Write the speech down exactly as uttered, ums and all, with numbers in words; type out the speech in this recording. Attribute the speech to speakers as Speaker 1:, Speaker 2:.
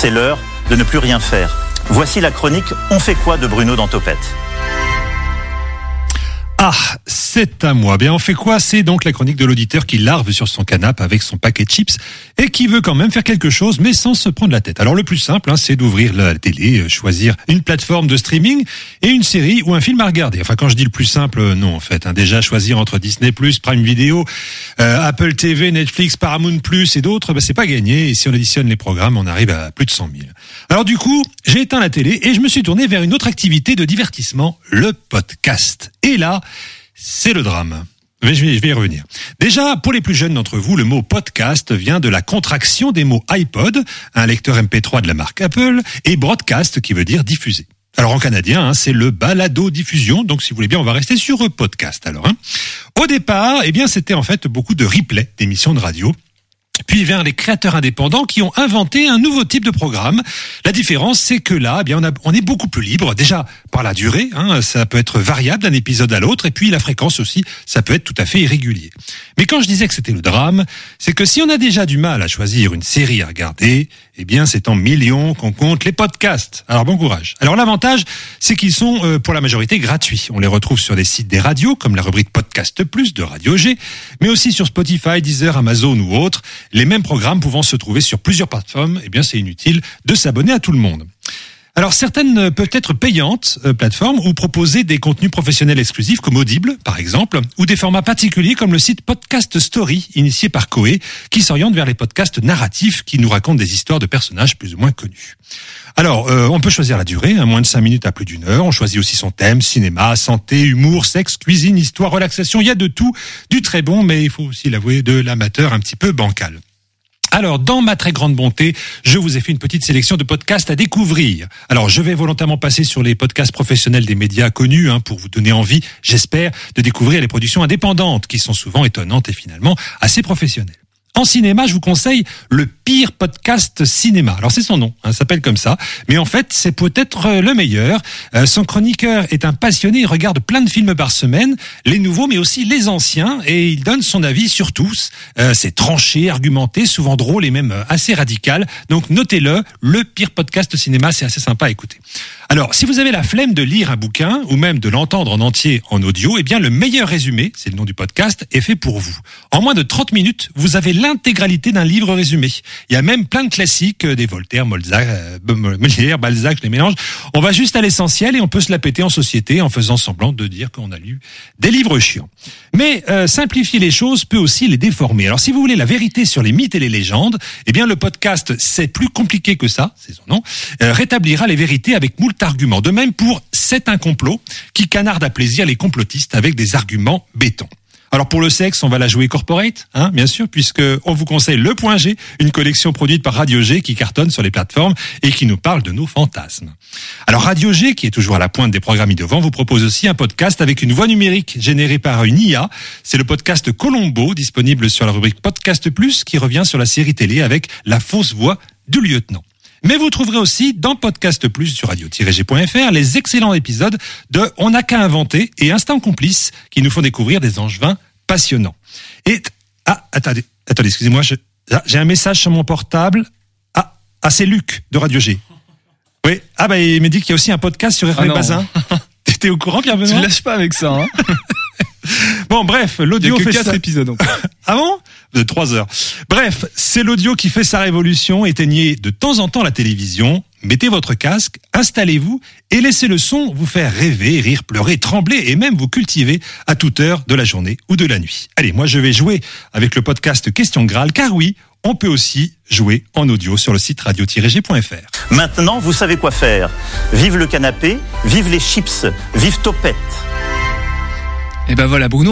Speaker 1: c'est l'heure de ne plus rien faire. Voici la chronique On fait quoi de Bruno dans Topette.
Speaker 2: Ah, c'est à moi. Bien, on fait quoi? C'est donc la chronique de l'auditeur qui larve sur son canapé avec son paquet de chips et qui veut quand même faire quelque chose, mais sans se prendre la tête. Alors, le plus simple, hein, c'est d'ouvrir la télé, choisir une plateforme de streaming et une série ou un film à regarder. Enfin, quand je dis le plus simple, non, en fait. Hein, déjà, choisir entre Disney plus, Prime Video, euh, Apple T V, Netflix, Paramount plus et d'autres, ben, c'est pas gagné. Et si on additionne les programmes, on arrive à plus de cent mille. Alors, du coup, j'ai éteint la télé et je me suis tourné vers une autre activité de divertissement, le podcast. Et là, c'est le drame. Je vais, je vais y revenir. Déjà, pour les plus jeunes d'entre vous, le mot podcast vient de la contraction des mots iPod, un lecteur M P trois de la marque Apple, et broadcast qui veut dire diffuser. Alors en canadien, hein, c'est le balado-diffusion, donc si vous voulez bien, on va rester sur podcast alors. Hein. Au départ, eh bien, c'était en fait beaucoup de replays d'émissions de radio. Puis vers les créateurs indépendants qui ont inventé un nouveau type de programme. La différence, c'est que là, eh bien, on, a, on est beaucoup plus libre. Déjà, par la durée, hein, ça peut être variable d'un épisode à l'autre. Et puis, la fréquence aussi, ça peut être tout à fait irrégulier. Mais quand je disais que c'était le drame, c'est que si on a déjà du mal à choisir une série à regarder, eh bien, c'est en millions qu'on compte les podcasts. Alors, bon courage. Alors, l'avantage, c'est qu'ils sont, euh, pour la majorité, gratuits. On les retrouve sur des sites des radios, comme la rubrique Podcast Plus de Radio G, mais aussi sur Spotify, Deezer, Amazon ou autres. Les mêmes programmes pouvant se trouver sur plusieurs plateformes, eh bien, c'est inutile de s'abonner à tout le monde. Alors, certaines peuvent être payantes, euh, plateformes, ou proposer des contenus professionnels exclusifs comme Audible, par exemple, ou des formats particuliers comme le site Podcast Story, initié par Koé, qui s'oriente vers les podcasts narratifs qui nous racontent des histoires de personnages plus ou moins connus. Alors, euh, on peut choisir la durée, hein, moins de cinq minutes à plus d'une heure. On choisit aussi son thème, cinéma, santé, humour, sexe, cuisine, histoire, relaxation. Il y a de tout, du très bon, mais il faut aussi l'avouer, de l'amateur un petit peu bancal. Alors, dans ma très grande bonté, je vous ai fait une petite sélection de podcasts à découvrir. Alors, je vais volontairement passer sur les podcasts professionnels des médias connus, hein, pour vous donner envie, j'espère, de découvrir les productions indépendantes, qui sont souvent étonnantes et finalement assez professionnelles. En cinéma, je vous conseille le pire podcast cinéma. Alors c'est son nom, hein, ça s'appelle comme ça, mais en fait c'est peut-être le meilleur. Euh, son chroniqueur est un passionné, il regarde plein de films par semaine, les nouveaux mais aussi les anciens, et il donne son avis sur tous. Euh, c'est tranché, argumenté, souvent drôle et même assez radical. Donc notez-le, le pire podcast cinéma, c'est assez sympa à écouter. Alors, si vous avez la flemme de lire un bouquin ou même de l'entendre en entier en audio, eh bien le meilleur résumé, c'est le nom du podcast, est fait pour vous. En moins de trente minutes, vous avez l'intégralité d'un livre résumé. Il y a même plein de classiques, des Voltaire, Molière, Molière, Balzac, je les mélange. On va juste à l'essentiel et on peut se la péter en société en faisant semblant de dire qu'on a lu des livres chiants. Mais euh, simplifier les choses peut aussi les déformer. Alors si vous voulez la vérité sur les mythes et les légendes, eh bien le podcast, c'est plus compliqué que ça, c'est son nom, euh, rétablira les vérités avec moult arguments. De même pour C'est un complot, qui canarde à plaisir les complotistes avec des arguments béton. Alors pour le sexe, on va la jouer corporate, hein, bien sûr, puisque on vous conseille Le Point G, une collection produite par Radio G qui cartonne sur les plateformes et qui nous parle de nos fantasmes. Alors Radio G, qui est toujours à la pointe des programmes innovants, vous propose aussi un podcast avec une voix numérique générée par une I A. C'est le podcast Colombo, disponible sur la rubrique Podcast Plus, qui revient sur la série télé avec la fausse voix du lieutenant. Mais vous trouverez aussi dans Podcast Plus sur radio tiret g point f r les excellents épisodes de On n'a qu'à inventer et Instant Complice qui nous font découvrir des angevins passionnants. Et ah attendez, attendez, excusez-moi, je, j'ai un message sur mon portable. Ah, ah c'est Luc de Radio G. Oui, ah bah il m'a dit qu'il y a aussi un podcast sur Hervé ah Bazin. T'étais au courant, Pierre Benoît ?
Speaker 3: Tu ne lâches pas avec ça, hein.
Speaker 2: Bon, bref, l'audio
Speaker 3: fait
Speaker 2: fait
Speaker 3: quatre
Speaker 2: ça.
Speaker 3: épisodes. Donc.
Speaker 2: Ah bon ? De trois heures. Bref, c'est l'audio qui fait sa révolution. Éteignez de temps en temps la télévision, mettez votre casque, installez-vous et laissez le son vous faire rêver, rire, pleurer, trembler et même vous cultiver à toute heure de la journée ou de la nuit. Allez, moi je vais jouer avec le podcast Question Graal, car oui, on peut aussi jouer en audio sur le site radio tiret g point f r.
Speaker 1: Maintenant, vous savez quoi faire. Vive le canapé, vive les chips, vive Topette.
Speaker 3: Et ben voilà, Bruno.